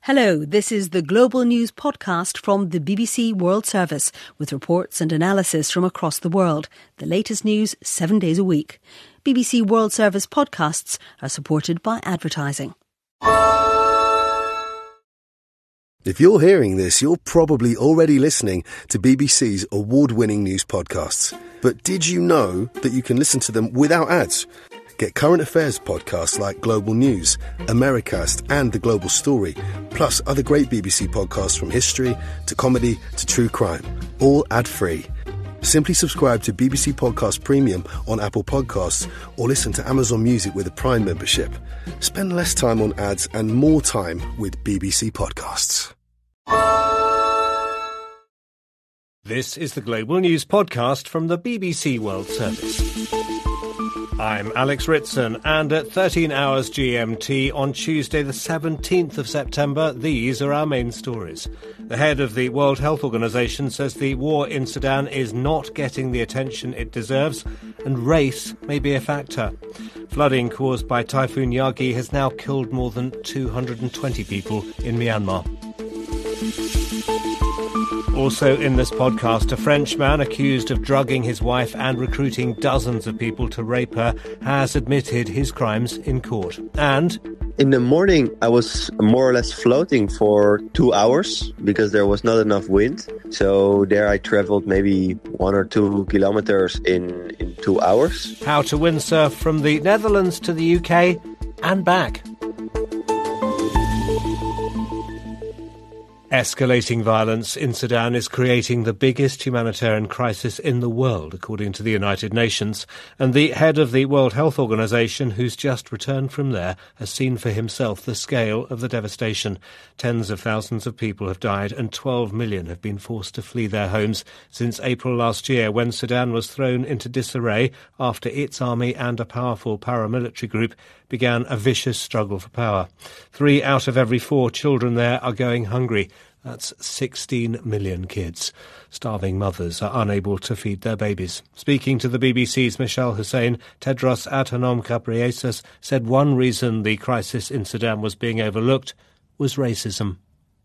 Hello, this is the Global News podcast from the BBC World Service with reports and analysis from across the world. The latest news 7 days a week. BBC World Service podcasts are supported by advertising. If you're hearing this, you're probably already listening to BBC's award-winning news podcasts. But did you know that you can listen to them without ads? Get current affairs podcasts like Global News, Americast and The Global Story, plus other great BBC podcasts from history to comedy to true crime, all ad-free. Simply subscribe to BBC Podcast Premium on Apple Podcasts or listen to Amazon Music with a Prime membership. Spend less time on ads and more time with BBC Podcasts. This is the Global News podcast from the BBC World Service. I'm Alex Ritson, and at 13 hours GMT on Tuesday the 17th of September, these are our main stories. The head of the World Health Organization says the war in Sudan is not getting the attention it deserves, and race may be a factor. Flooding caused by Typhoon Yagi has now killed more than 220 people in Myanmar. Also in this podcast, a French man accused of drugging his wife and recruiting dozens of people to rape her has admitted his crimes in court. And in the morning, I was more or less floating for 2 hours because there was not enough wind. So there I traveled maybe 1 or 2 kilometers in 2 hours. How to windsurf from the Netherlands to the UK and back. Escalating violence in Sudan is creating the biggest humanitarian crisis in the world, according to the United Nations. And the head of the World Health Organization, who's just returned from there, has seen for himself the scale of the devastation. Tens of thousands of people have died and 12 million have been forced to flee their homes since April last year, when Sudan was thrown into disarray after its army and a powerful paramilitary group began a vicious struggle for power. 3 out of every 4 children there are going hungry. That's 16 million kids. Starving mothers are unable to feed their babies. Speaking to the BBC's Michelle Hussein, Tedros Adhanom Ghebreyesus said one reason the crisis in Sudan was being overlooked was racism.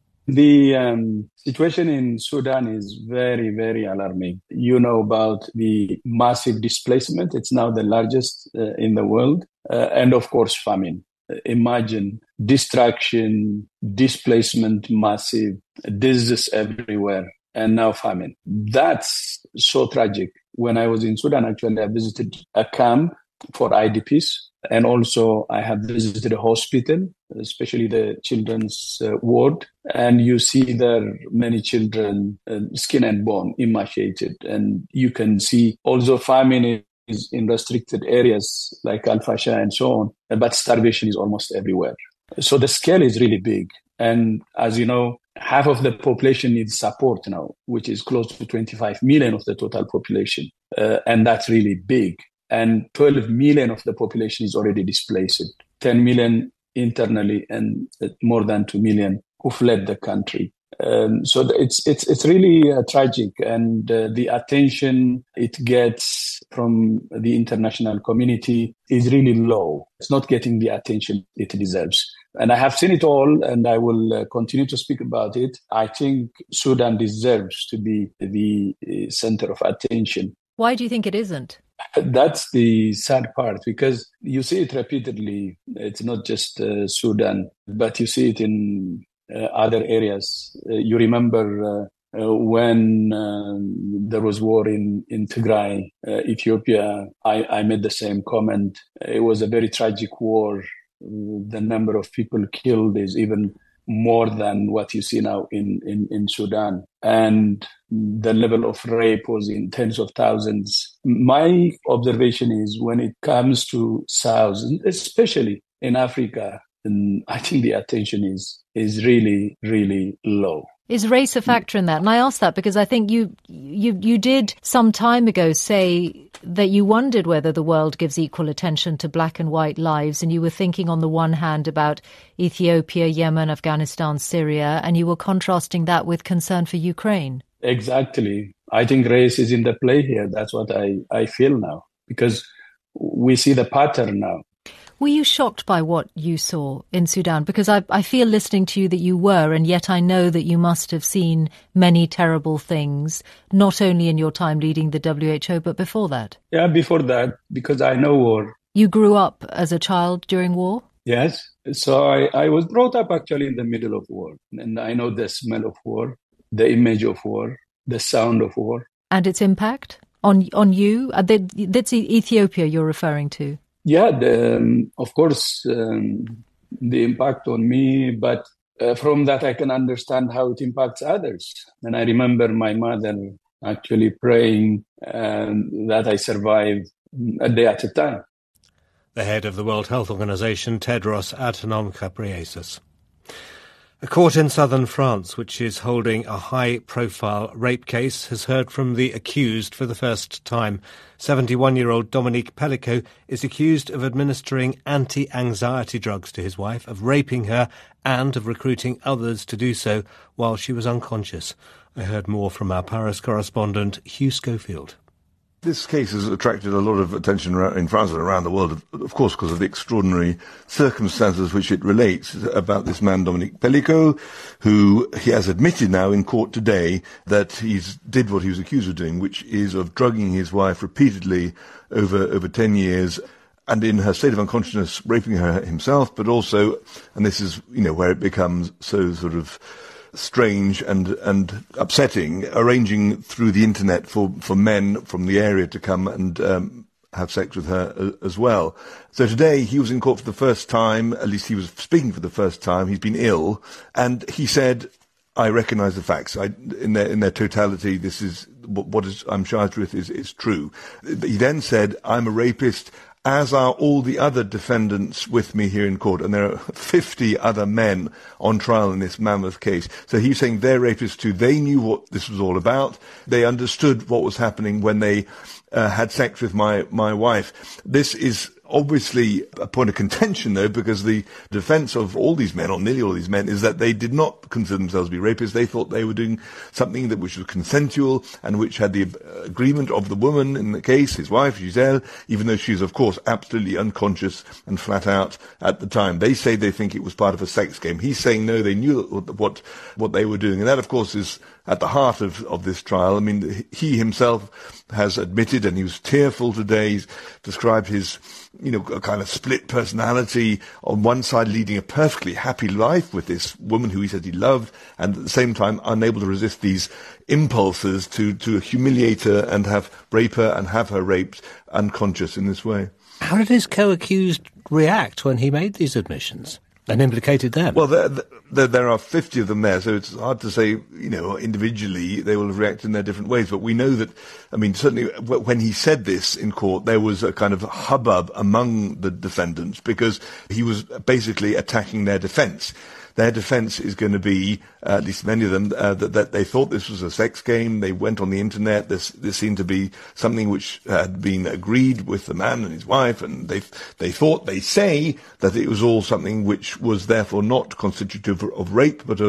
The situation in Sudan is very, very alarming. You know about the massive displacement. It's now the largest in the world. And of course, famine. Imagine destruction, displacement, massive, diseases everywhere, and now famine. That's so tragic. When I was in Sudan, actually, I visited a camp for IDPs, and also I have visited a hospital, especially the children's ward, and you see there many children, skin and bone, emaciated, and you can see also famine is in restricted areas like Al-Fasha and so on, but starvation is almost everywhere. So the scale is really big. And as you know, half of the population needs support now, which is close to 25 million of the total population. And that's really big. And 12 million of the population is already displaced, 10 million internally and more than 2 million who fled the country. So it's really tragic, and the attention it gets from the international community is really low. It's not getting the attention it deserves. And I have seen it all, and I will continue to speak about it. I think Sudan deserves to be the center of attention. Why do you think it isn't? That's the sad part, because you see it repeatedly. It's not just Sudan, but you see it in other areas. You remember when there was war in Tigray, Ethiopia, I made the same comment. It was a very tragic war. The number of people killed is even more than what you see now in Sudan. And the level of rape was in tens of thousands. My observation is when it comes to South, especially in Africa, and I think the attention is really, really low. Is race a factor in that? And I ask that because I think you did some time ago say that you wondered whether the world gives equal attention to black and white lives, and you were thinking on the one hand about Ethiopia, Yemen, Afghanistan, Syria, and you were contrasting that with concern for Ukraine. Exactly. I think race is in the play here. That's what I feel now, because we see the pattern now. Were you shocked by what you saw in Sudan? Because I feel listening to you that you were, and yet I know that you must have seen many terrible things, not only in your time leading the WHO, but before that. Yeah, before that, because I know war. You grew up as a child during war? Yes. So I was brought up actually in the middle of war. And I know the smell of war, the image of war, the sound of war. And its impact on you? That's Ethiopia you're referring to? Yeah, of course, the impact on me, but from that I can understand how it impacts others. And I remember my mother actually praying that I survive a day at a time. The head of the World Health Organization, Tedros Adhanom Ghebreyesus. A court in southern France, which is holding a high-profile rape case, has heard from the accused for the first time. 71-year-old Dominique Pellicot is accused of administering anti-anxiety drugs to his wife, of raping her and of recruiting others to do so while she was unconscious. I heard more from our Paris correspondent, Hugh Schofield. This case has attracted a lot of attention in France and around the world, of course, because of the extraordinary circumstances which it relates about this man, Dominique Pellicot, who he has admitted now in court today that he did what he was accused of doing, which is of drugging his wife repeatedly over 10 years, and in her state of unconsciousness, raping her himself, but also, and this is, where it becomes so sort of strange and upsetting, arranging through the internet for men from the area to come and have sex with her as well. So today he was in court for the first time, at least he was speaking for the first time. He's been ill, and he said, I recognise the facts. In their totality, this is what I'm charged with is true. He then said, I'm a rapist, as are all the other defendants with me here in court. And there are 50 other men on trial in this mammoth case. So he's saying they're rapists too. They knew what this was all about. They understood what was happening when they had sex with my wife. This is obviously a point of contention, though, because the defence of all these men, or nearly all these men, is that they did not consider themselves to be rapists. They thought they were doing something which was consensual and which had the agreement of the woman in the case, his wife, Giselle, even though she's, of course, absolutely unconscious and flat out at the time. They say they think it was part of a sex game. He's saying, no, they knew what they were doing. And that, of course, is at the heart of this trial. I mean, he himself has admitted, and he was tearful today. He's described his, a kind of split personality. On one side, leading a perfectly happy life with this woman who he said he loved, and at the same time unable to resist these impulses to humiliate her and rape her and have her raped unconscious in this way. How did his co-accused react when he made these admissions and implicated them? Well, there are 50 of them there, so it's hard to say, individually they will have reacted in their different ways. But we know that, certainly when he said this in court, there was a kind of hubbub among the defendants because he was basically attacking their defence. Their defence is going to be, at least many of them, that they thought this was a sex game. They went on the internet. This seemed to be something which had been agreed with the man and his wife, and they say that it was all something which was therefore not constitutive of rape, but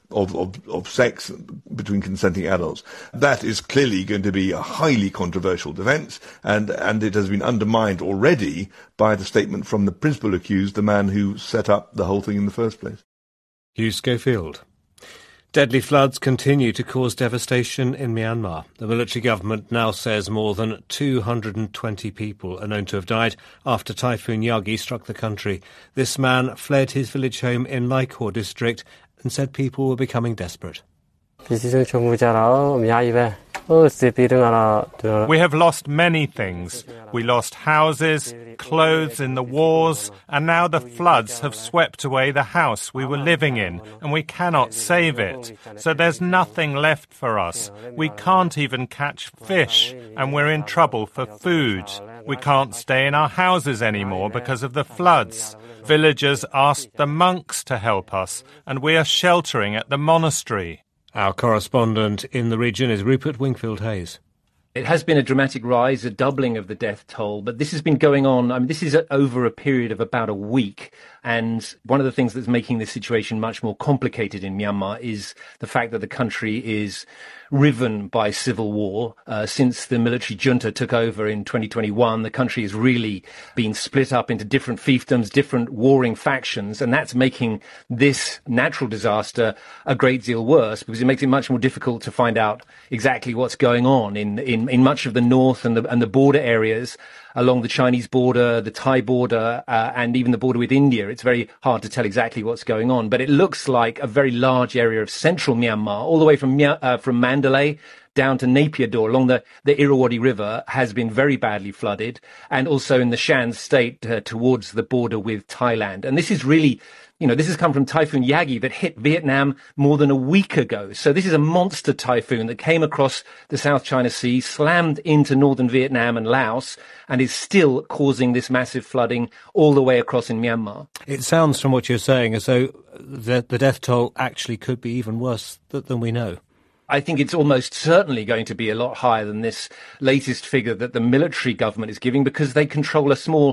of sex between consenting adults. That is clearly going to be a highly controversial defence, and it has been undermined already by the statement from the principal accused, the man who set up the whole thing in the first place. Hugh Schofield. Deadly floods continue to cause devastation in Myanmar. The military government now says more than 220 people are known to have died after Typhoon Yagi struck the country. This man fled his village home in Laikor district and said people were becoming desperate. We have lost many things. We lost houses, clothes in the wars, and now the floods have swept away the house we were living in, and we cannot save it. So there's nothing left for us. We can't even catch fish, and we're in trouble for food. We can't stay in our houses anymore because of the floods. Villagers asked the monks to help us, and we are sheltering at the monastery. Our correspondent in the region is Rupert Wingfield-Hayes. It has been a dramatic rise, a doubling of the death toll, but this has been going on. I mean, this is over a period of about a week. And one of the things that's making this situation much more complicated in Myanmar is the fact that the country is riven by civil war. Since the military junta took over in 2021, the country has really been split up into different fiefdoms, different warring factions, and that's making this natural disaster a great deal worse because it makes it much more difficult to find out exactly what's going on in much of the north and the border areas along the Chinese border, the Thai border, and even the border with India. It's very hard to tell exactly what's going on, but it looks like a very large area of central Myanmar, all the way from Mandalay down to Naypyidaw along the Irrawaddy River has been very badly flooded, and also in the Shan state towards the border with Thailand. And this is really, this has come from Typhoon Yagi that hit Vietnam more than a week ago. So this is a monster typhoon that came across the South China Sea, slammed into northern Vietnam and Laos, and is still causing this massive flooding all the way across in Myanmar. It sounds from what you're saying as though the death toll actually could be even worse than we know. I think it's almost certainly going to be a lot higher than this latest figure that the military government is giving because they control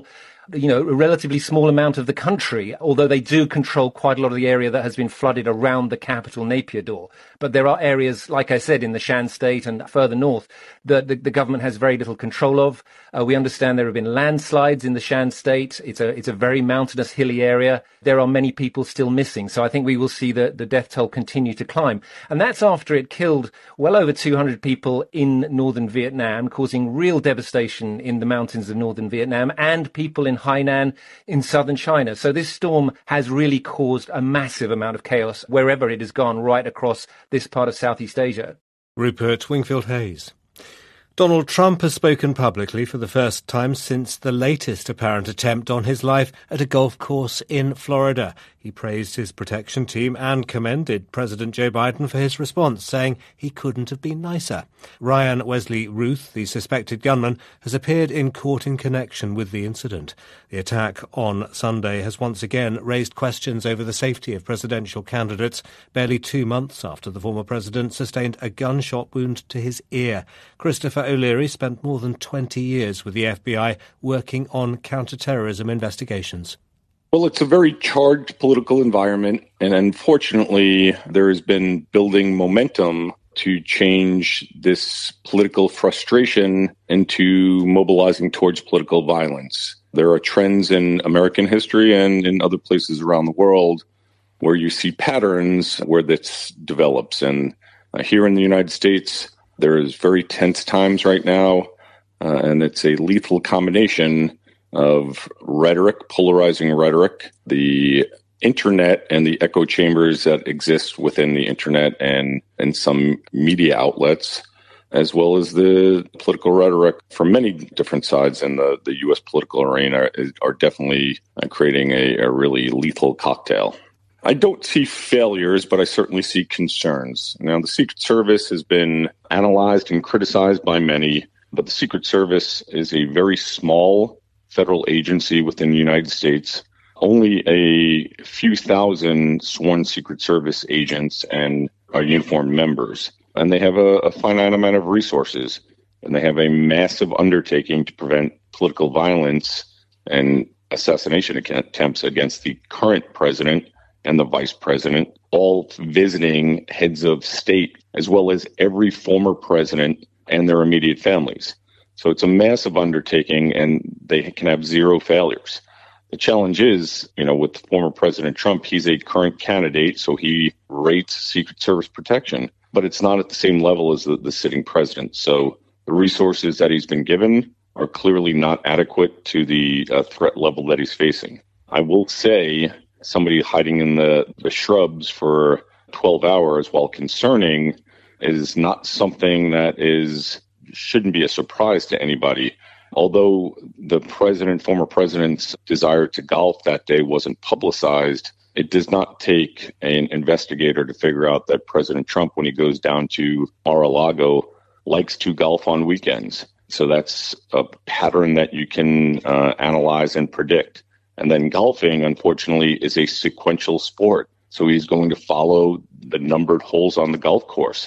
a relatively small amount of the country, although they do control quite a lot of the area that has been flooded around the capital, Naypyidaw. But there are areas, like I said, in the Shan state and further north that the government has very little control of. We understand there have been landslides in the Shan state. It's a very mountainous, hilly area. There are many people still missing. So I think we will see the death toll continue to climb. And that's after it killed well over 200 people in northern Vietnam, causing real devastation in the mountains of northern Vietnam and people in Hainan in southern China. So this storm has really caused a massive amount of chaos wherever it has gone right across this part of Southeast Asia. Rupert Wingfield-Hayes. Donald Trump has spoken publicly for the first time since the latest apparent attempt on his life at a golf course in Florida. He praised his protection team and commended President Joe Biden for his response, saying he couldn't have been nicer. Ryan Wesley Ruth, the suspected gunman, has appeared in court in connection with the incident. The attack on Sunday has once again raised questions over the safety of presidential candidates, barely 2 months after the former president sustained a gunshot wound to his ear. Christopher O'Leary spent more than 20 years with the FBI working on counter-terrorism investigations. Well, it's a very charged political environment, and unfortunately, there has been building momentum to change this political frustration into mobilizing towards political violence. There are trends in American history and in other places around the world where you see patterns where this develops. And here in the United States, there is very tense times right now, and it's a lethal combination of rhetoric, polarizing rhetoric, the internet and the echo chambers that exist within the internet and some media outlets, as well as the political rhetoric from many different sides in the U.S. political arena are definitely creating a really lethal cocktail. I don't see failures, but I certainly see concerns. Now, the Secret Service has been analyzed and criticized by many, but the Secret Service is a very small federal agency within the United States. Only a few thousand sworn Secret Service agents and uniformed members. And they have a finite amount of resources. And they have a massive undertaking to prevent political violence and assassination attempts against the current president and the vice president, all visiting heads of state, as well as every former president and their immediate families. So it's a massive undertaking, and they can have zero failures. The challenge is, with former President Trump, he's a current candidate, so he rates Secret Service protection, but it's not at the same level as the sitting president. So the resources that he's been given are clearly not adequate to the threat level that he's facing. I will say somebody hiding in the shrubs for 12 hours, while concerning, is not something that shouldn't be a surprise to anybody. Although the former president's desire to golf that day wasn't publicized, it does not take an investigator to figure out that President Trump, when he goes down to Mar-a-Lago, likes to golf on weekends. So that's a pattern that you can analyze and predict. And then golfing, unfortunately, is a sequential sport. So he's going to follow the numbered holes on the golf course.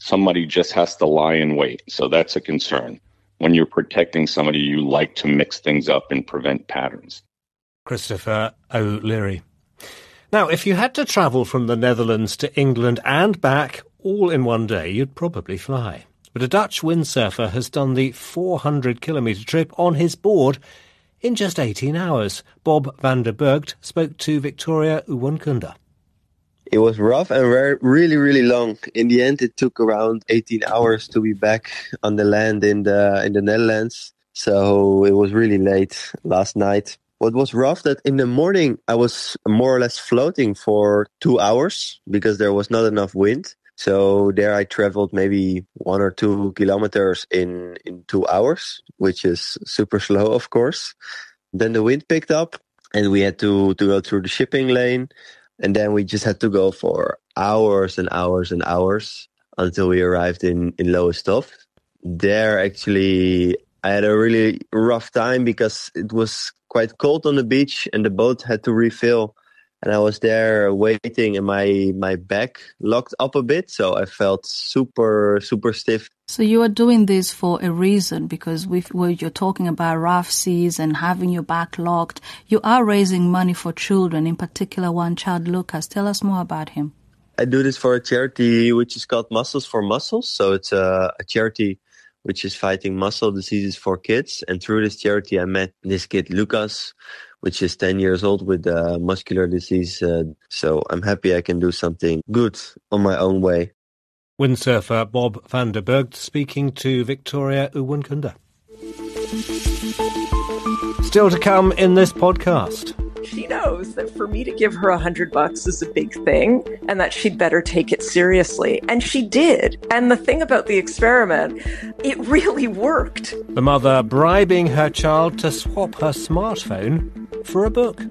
somebody just has to lie in wait. So that's a concern. When you're protecting somebody, you like to mix things up and prevent patterns. Christopher O'Leary. Now, if you had to travel from the Netherlands to England and back all in one day, you'd probably fly. But a Dutch windsurfer has done the 400-kilometre trip on his board in just 18 hours. Bob van der Burgt spoke to Victoria Uwankunda. It was rough and really, really long. In the end, it took around 18 hours to be back on the land in the Netherlands. So it was really late last night. What was rough that in the morning I was more or less floating for 2 hours because there was not enough wind. So there I traveled maybe 1 or 2 kilometers in 2 hours, which is super slow, of course. Then the wind picked up and we had to go through the shipping lane. And then we just had to go for hours and hours and hours until we arrived in Lowestoft. There, actually, I had a really rough time because it was quite cold on the beach and the boat had to refill. And I was there waiting and my back locked up a bit. So I felt super, super stiff. So you are doing this for a reason, because when you're talking about rough seas and having your back locked, you are raising money for children, in particular one child, Lucas. Tell us more about him. I do this for a charity which is called Muscles for Muscles. So it's a charity which is fighting muscle diseases for kids. And through this charity, I met this kid, Lucas, which is 10 years old with muscular disease. So I'm happy I can do something good on my own way. Windsurfer Bob van der Burgt speaking to Victoria Uwankunda. Still to come in this podcast. She knows that for me to give her $100 is a big thing and that she'd better take it seriously. And she did. And the thing about the experiment, it really worked. The mother bribing her child to swap her smartphone for a book.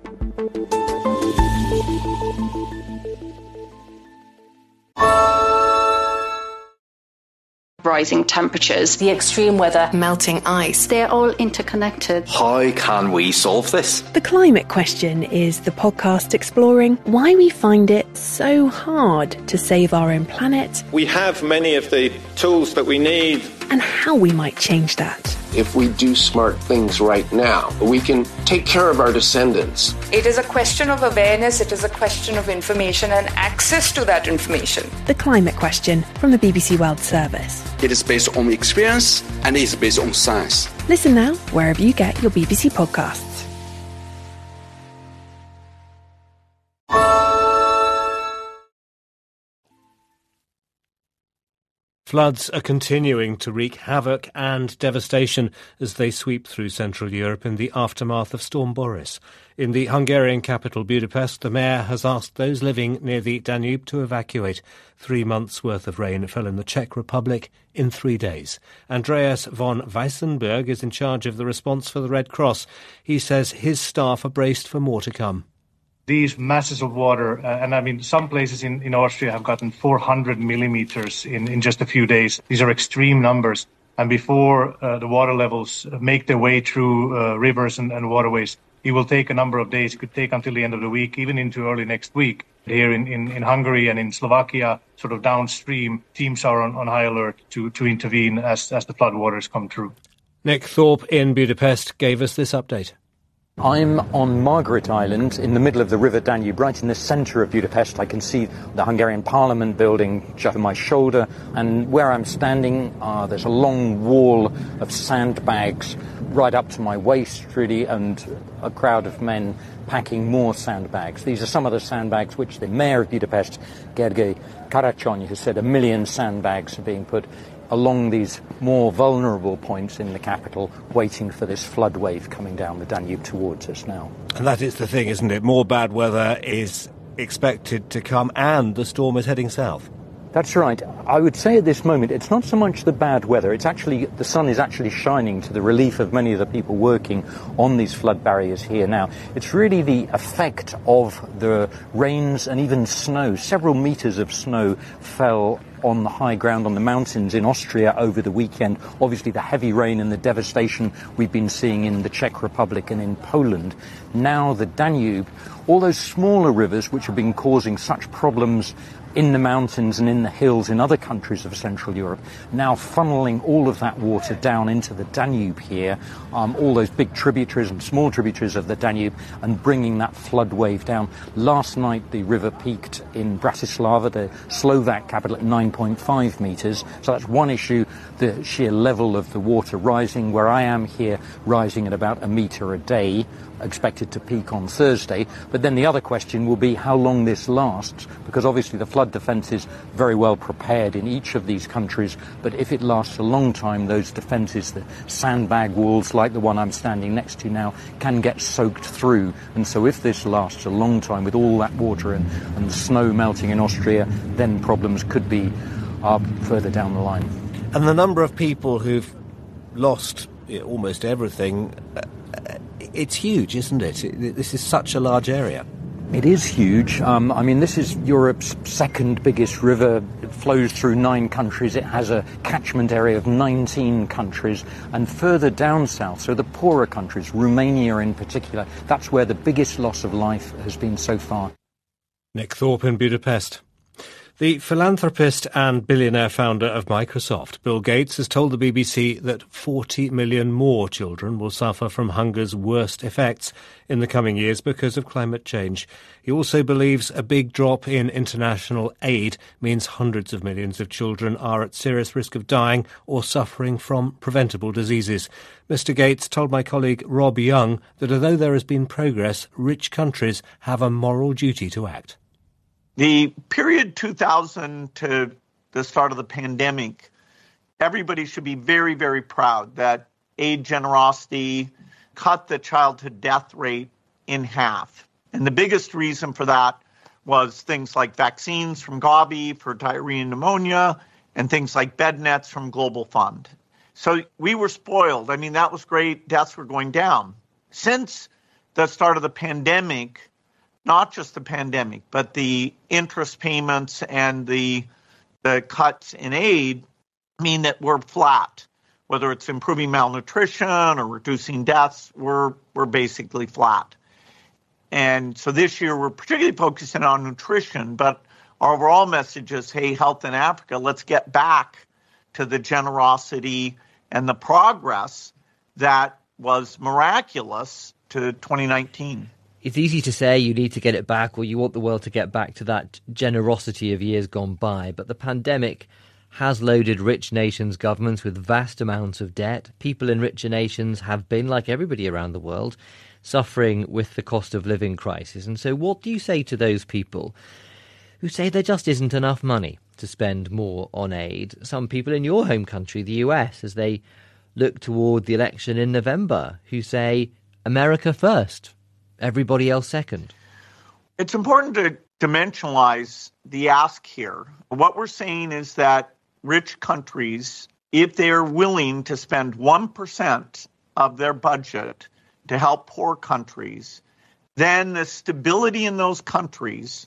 Rising temperatures, the extreme weather, melting ice. They're all interconnected. How can we solve this? The Climate Question is the podcast exploring why we find it so hard to save our own planet. We have many of the tools that we need. And how we might change that. If we do smart things right now, we can take care of our descendants. It is a question of awareness, it is a question of information and access to that information. The Climate Question from the BBC World Service. It is based on experience and it is based on science. Listen now wherever you get your BBC podcasts. Floods are continuing to wreak havoc and devastation as they sweep through Central Europe in the aftermath of Storm Boris. In the Hungarian capital Budapest, the mayor has asked those living near the Danube to evacuate. 3 months' worth of rain fell in the Czech Republic in 3 days. Andreas von Weissenberg is in charge of the response for the Red Cross. He says his staff are braced for more to come. These masses of water, and I mean, some places in Austria have gotten 400 millimeters in just a few days. These are extreme numbers. And before the water levels make their way through rivers and waterways, it will take a number of days. It could take until the end of the week, even into early next week. Here in Hungary and in Slovakia, sort of downstream, teams are on high alert to intervene as the flood waters come through. Nick Thorpe in Budapest gave us this update. I'm on Margaret Island in the middle of the River Danube, right in the centre of Budapest. I can see the Hungarian Parliament building just over my shoulder, and where I'm standing, there's a long wall of sandbags right up to my waist, really, and a crowd of men packing more sandbags. These are some of the sandbags which the mayor of Budapest, Gergely Karácsony, has said 1 million sandbags are being put along these more vulnerable points in the capital, waiting for this flood wave coming down the Danube towards us now. And that is the thing, isn't it? More bad weather is expected to come, and the storm is heading south. That's right. I would say at this moment it's not so much the bad weather, it's actually the sun is actually shining to the relief of many of the people working on these flood barriers here now. It's really the effect of the rains and even snow. Several metres of snow fell on the high ground on the mountains in Austria over the weekend. Obviously the heavy rain and the devastation we've been seeing in the Czech Republic and in Poland. Now the Danube, all those smaller rivers which have been causing such problems in the mountains and in the hills in other countries of Central Europe, now funneling all of that water down into the Danube here, all those big tributaries and small tributaries of the Danube, and bringing that flood wave down. Last night the river peaked in Bratislava, the Slovak capital, at 9.5 metres. So that's one issue, the sheer level of the water rising. Where I am here, rising at about a metre a day, expected to peak on Thursday. But then the other question will be how long this lasts, because obviously the flood defence is very well prepared in each of these countries, but if it lasts a long time, those defences, the sandbag walls like the one I'm standing next to now, can get soaked through. And so if this lasts a long time with all that water and the snow melting in Austria, then problems could be further down the line. And the number of people who've lost almost everything, it's huge, isn't it? This is such a large area. It is huge. I mean, this is Europe's second biggest river. It flows through 9 countries. It has a catchment area of 19 countries. And further down south, so the poorer countries, Romania in particular, that's where the biggest loss of life has been so far. Nick Thorpe in Budapest. The philanthropist and billionaire founder of Microsoft, Bill Gates, has told the BBC that 40 million more children will suffer from hunger's worst effects in the coming years because of climate change. He also believes a big drop in international aid means hundreds of millions of children are at serious risk of dying or suffering from preventable diseases. Mr. Gates told my colleague Rob Young that although there has been progress, rich countries have a moral duty to act. The period 2000 to the start of the pandemic, everybody should be very, very proud that aid generosity cut the child-to-death rate in half. And the biggest reason for that was things like vaccines from Gavi for diarrhea and pneumonia and things like bed nets from Global Fund. So we were spoiled. I mean, that was great. Deaths were going down. Since the start of the pandemic, not just the pandemic, but the interest payments and the cuts in aid mean that we're flat. Whether it's improving malnutrition or reducing deaths, we're basically flat. And so this year we're particularly focusing on nutrition, but our overall message is, hey, health in Africa, let's get back to the generosity and the progress that was miraculous to 2019. It's easy to say you need to get it back, or you want the world to get back to that generosity of years gone by. But the pandemic has loaded rich nations' governments with vast amounts of debt. People in richer nations have been, like everybody around the world, suffering with the cost of living crisis. And so what do you say to those people who say there just isn't enough money to spend more on aid? Some people in your home country, the US, as they look toward the election in November, who say America first, everybody else second. It's important to dimensionalize the ask here. What we're saying is that rich countries, if they're willing to spend 1% of their budget to help poor countries, then the stability in those countries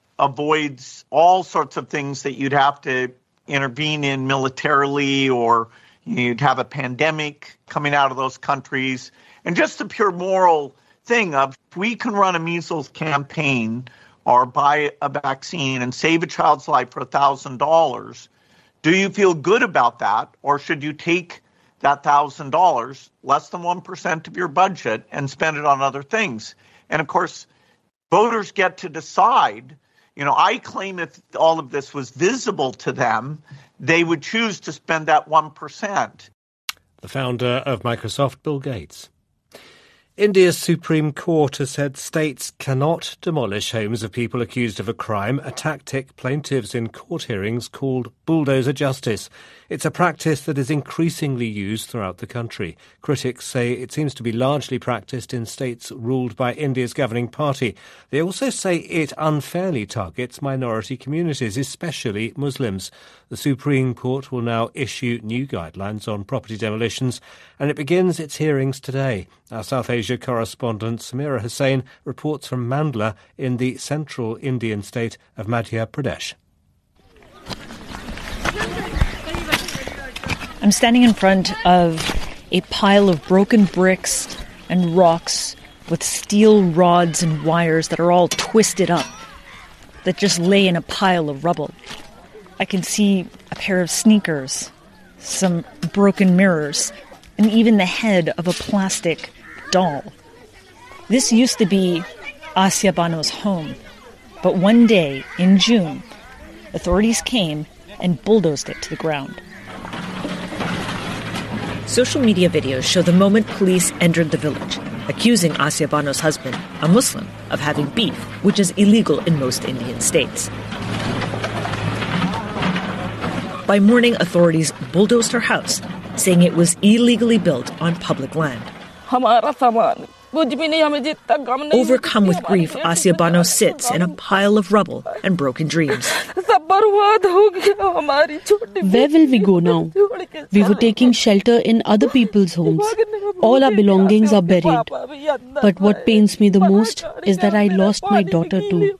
avoids all sorts of things that you'd have to intervene in militarily, or you'd have a pandemic coming out of those countries. And just the pure moral thing of, if we can run a measles campaign or buy a vaccine and save a child's life for $1,000, do you feel good about that? Or should you take that $1,000, less than 1% of your budget, and spend it on other things? And of course, voters get to decide. You know, I claim if all of this was visible to them, they would choose to spend that 1%. The founder of Microsoft, Bill Gates. India's Supreme Court has said states cannot demolish homes of people accused of a crime, a tactic plaintiffs in court hearings called bulldozer justice. It's a practice that is increasingly used throughout the country. Critics say it seems to be largely practiced in states ruled by India's governing party. They also say it unfairly targets minority communities, especially Muslims. The Supreme Court will now issue new guidelines on property demolitions, and it begins its hearings today. Our South Asia correspondent Samira Hussain reports from Mandla in the central Indian state of Madhya Pradesh. I'm standing in front of a pile of broken bricks and rocks with steel rods and wires that are all twisted up. that just lay in a pile of rubble. I can see a pair of sneakers, some broken mirrors, and even the head of a plastic doll. This used to be Asia Bano's home, but one day in June, authorities came and bulldozed it to the ground. Social media videos show the moment police entered the village, accusing Asia Bano's husband, a Muslim, of having beef, which is illegal in most Indian states. By morning, authorities bulldozed her house, saying it was illegally built on public land. Overcome with grief, Asia Bano sits in a pile of rubble and broken dreams. Where will we go now? We were taking shelter in other people's homes. All our belongings are buried. But what pains me the most is that I lost my daughter too.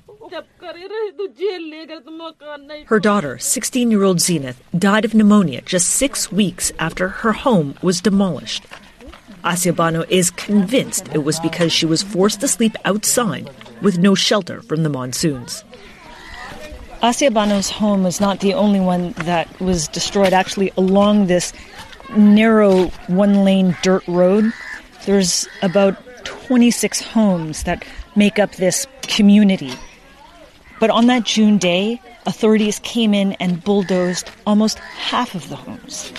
Her daughter, 16-year-old Zenith, died of pneumonia just 6 weeks after her home was demolished. Asia Bano is convinced it was because she was forced to sleep outside with no shelter from the monsoons. Asia Bano's home was not the only one that was destroyed. Actually, along this narrow one-lane dirt road, there's about 26 homes that make up this community. But on that June day, authorities came in and bulldozed almost half of the homes.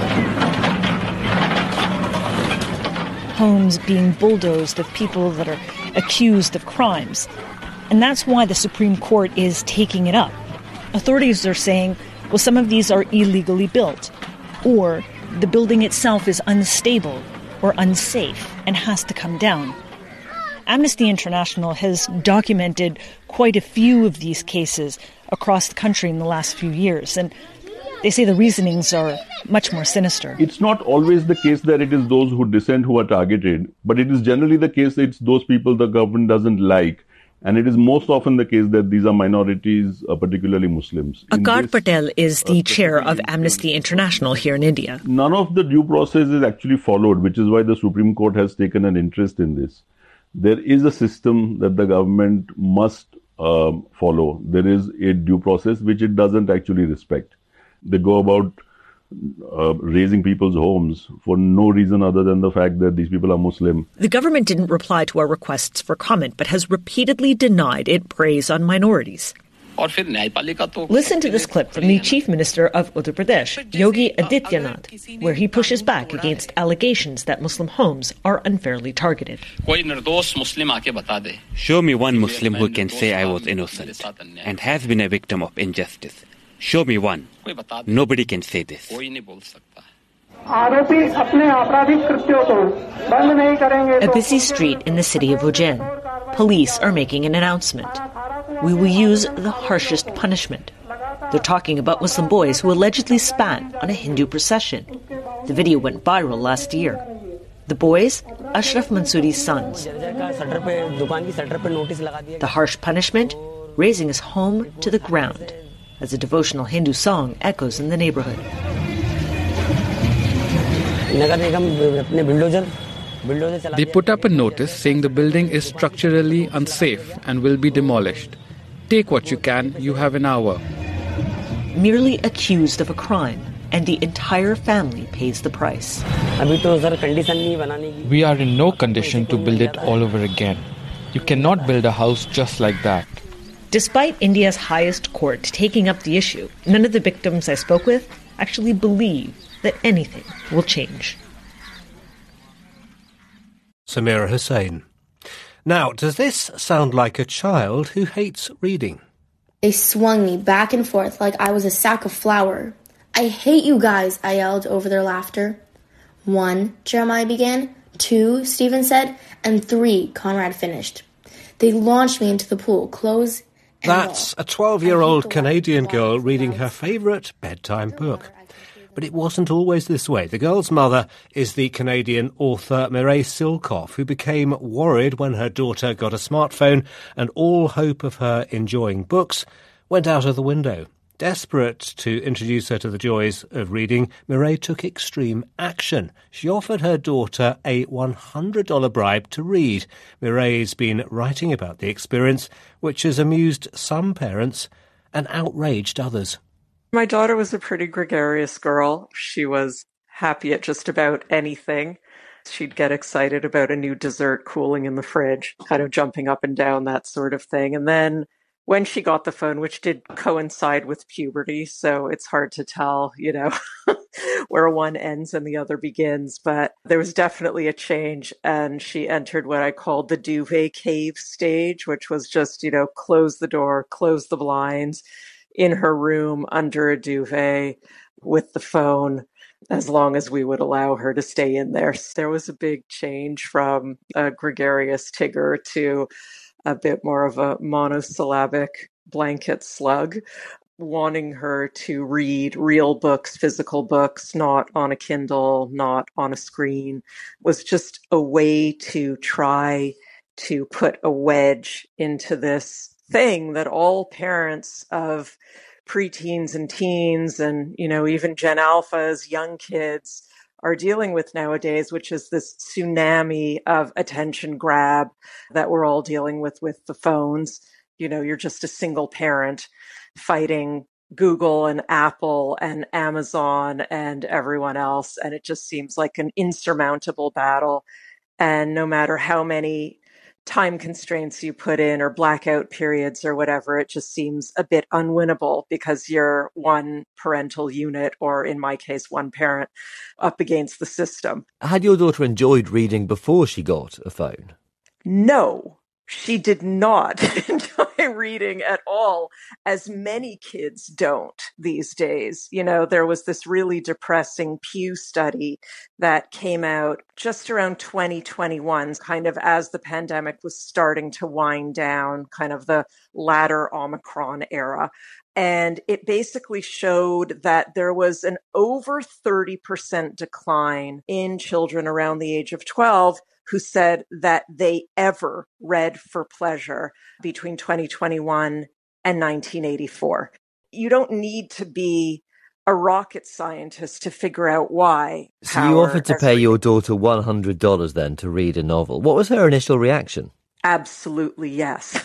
Homes being bulldozed of people that are accused of crimes. And that's why the Supreme Court is taking it up. Authorities are saying, well, some of these are illegally built, or the building itself is unstable or unsafe and has to come down. Amnesty International has documented quite a few of these cases across the country in the last few years, and they say the reasonings are much more sinister. It's not always the case that it is those who dissent who are targeted, but it is generally the case that it's those people the government doesn't like. And it is most often the case that these are minorities, particularly Muslims. Akad Patel is the chair of Amnesty International here in India. None of the due process is actually followed, which is why the Supreme Court has taken an interest in this. There is a system that the government must follow. There is a due process which it doesn't actually respect. They go about raising people's homes for no reason other than the fact that these people are Muslim. The government didn't reply to our requests for comment, but has repeatedly denied it preys on minorities. Listen to this clip from the Chief Minister of Uttar Pradesh, Yogi Adityanath, where he pushes back against allegations that Muslim homes are unfairly targeted. Show me one Muslim who can say I was innocent and has been a victim of injustice. Show me one. Nobody can say this. A busy street in the city of Ujjain. Police are making an announcement. We will use the harshest punishment. They're talking about Muslim boys who allegedly spat on a Hindu procession. The video went viral last year. The boys, Ashraf Mansoori's sons. The harsh punishment, razing his home to the ground, as a devotional Hindu song echoes in the neighborhood. They put up a notice saying the building is structurally unsafe and will be demolished. Take what you can, you have an hour. Merely accused of a crime, and the entire family pays the price. We are in no condition to build it all over again. You cannot build a house just like that. Despite India's highest court taking up the issue, none of the victims I spoke with actually believe that anything will change. Samira Hussain. Now, does this sound like a child who hates reading? They swung me back and forth like I was a sack of flour. I hate you guys, I yelled over their laughter. 1, Jeremiah began. 2, Stephen said. And 3, Conrad finished. They launched me into the pool, clothes and That's a 12-year-old Canadian girl reading her favourite bedtime book. But it wasn't always this way. The girl's mother is the Canadian author Mireille Silkoff, who became worried when her daughter got a smartphone and all hope of her enjoying books went out of the window. Desperate to introduce her to the joys of reading, Mireille took extreme action. She offered her daughter a $100 bribe to read. Mireille's been writing about the experience, which has amused some parents and outraged others. My daughter was a pretty gregarious girl. She was happy at just about anything. She'd get excited about a new dessert cooling in the fridge, kind of jumping up and down, that sort of thing. And then when she got the phone, which did coincide with puberty, so it's hard to tell, where one ends and the other begins, but there was definitely a change, and she entered what I called the duvet cave stage, which was just, close the door, close the blinds, in her room under a duvet with the phone, as long as we would allow her to stay in there. So there was a big change from a gregarious Tigger to a bit more of a monosyllabic blanket slug, wanting her to read real books, physical books, not on a Kindle, not on a screen, was just a way to try to put a wedge into this thing that all parents of preteens and teens and, even Gen Alphas, young kids are dealing with nowadays, which is this tsunami of attention grab that we're all dealing with the phones. You're just a single parent fighting Google and Apple and Amazon and everyone else. And it just seems like an insurmountable battle. And no matter how many time constraints you put in or blackout periods or whatever, it just seems a bit unwinnable because you're one parental unit, or in my case, one parent up against the system. Had your daughter enjoyed reading before she got a phone? No, she did not enjoy reading at all, as many kids don't these days. There was this really depressing Pew study that came out just around 2021, kind of as the pandemic was starting to wind down, kind of the latter Omicron era. And it basically showed that there was an over 30% decline in children around the age of 12 who said that they ever read for pleasure between 2021 and 1984. You don't need to be a rocket scientist to figure out why. So you offered to pay your daughter $100 then to read a novel. What was her initial reaction? Absolutely yes.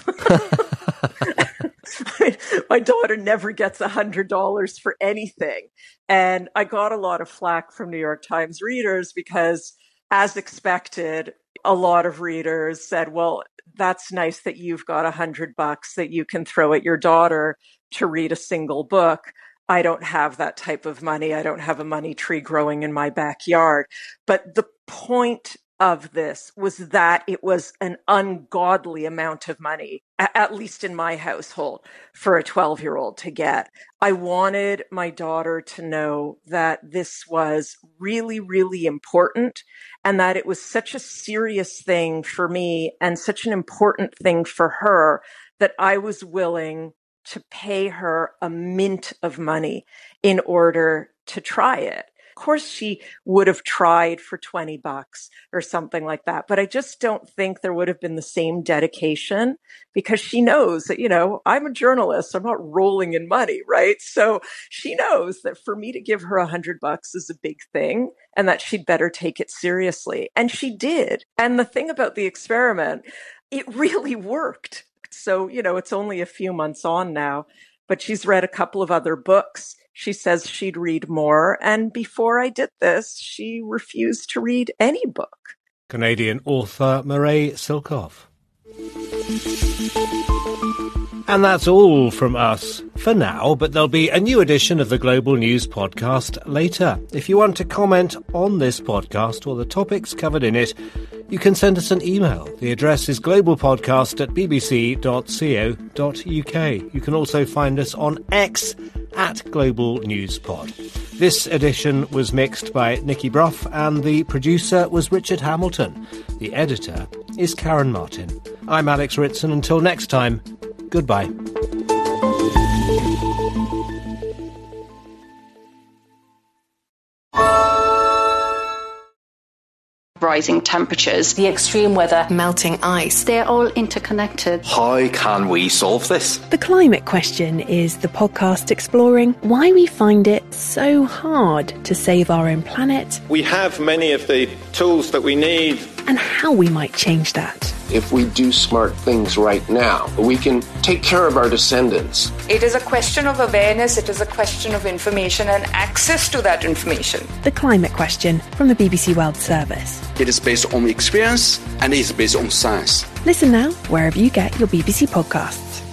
My daughter never gets $100 for anything. And I got a lot of flack from New York Times readers because, as expected, a lot of readers said, well, that's nice that you've got $100 that you can throw at your daughter to read a single book. I don't have that type of money. I don't have a money tree growing in my backyard. But the point of this was that it was an ungodly amount of money, at least in my household, for a 12-year-old to get. I wanted my daughter to know that this was really, really important, and that it was such a serious thing for me and such an important thing for her that I was willing to pay her a mint of money in order to try it. Of course, she would have tried for $20 or something like that, but I just don't think there would have been the same dedication, because she knows that, I'm a journalist. I'm not rolling in money, right? So she knows that for me to give her $100 is a big thing, and that she'd better take it seriously. And she did. And the thing about the experiment, it really worked. So, it's only a few months on now, but she's read a couple of other books. She says she'd read more. And before I did this, she refused to read any book. Canadian author Mireille Silcoff. And that's all from us for now, but there'll be a new edition of the Global News podcast later. If you want to comment on this podcast or the topics covered in it, you can send us an email. The address is globalpodcast@bbc.co.uk. You can also find us on X @GlobalNewsPod. This edition was mixed by Nikki Brough and the producer was Richard Hamilton. The editor is Karen Martin. I'm Alex Ritson. Until next time, goodbye. rising temperatures, the extreme weather, melting ice. They're all interconnected. How can we solve this? The Climate Question is the podcast exploring why we find it so hard to save our own planet. We have many of the tools that we need. And how we might change that. If we do smart things right now, we can take care of our descendants. It is a question of awareness, it is a question of information and access to that information. The Climate Question from the BBC World Service. It is based on experience and is based on science. Listen now wherever you get your BBC podcasts.